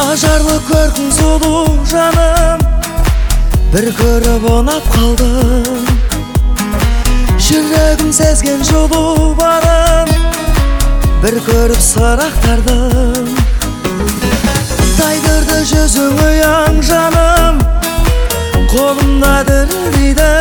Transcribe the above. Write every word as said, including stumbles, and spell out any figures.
ажарлы көркің сұлу жаным, бір көріп ұнап қалдым. Жүрегім сезген жылу барын, бір көріп сырақтардым. Тайдырды жүзің ұяң жаным, қолымда дірілдейді.